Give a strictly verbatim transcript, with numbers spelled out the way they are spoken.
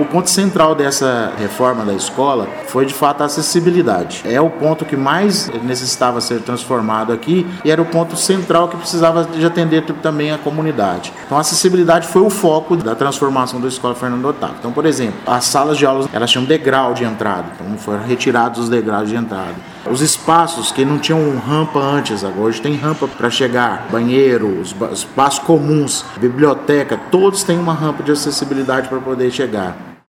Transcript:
ponto central dessa reforma da escola foi de fato a acessibilidade. É o ponto que mais necessitava ser transformado aqui e era o ponto central que precisava de atender também a comunidade. Então a acessibilidade foi o foco da transformação da Escola Fernando Otávio. Então, por exemplo, as salas de aulas elas tinham degrau de entrada, então foram retirados os degraus de entrada. Os espaços que não tinham rampa antes, agora hoje tem rampa para chegar, banheiro, os espaços comuns, biblioteca, todos têm uma rampa de acessibilidade para poder chegar.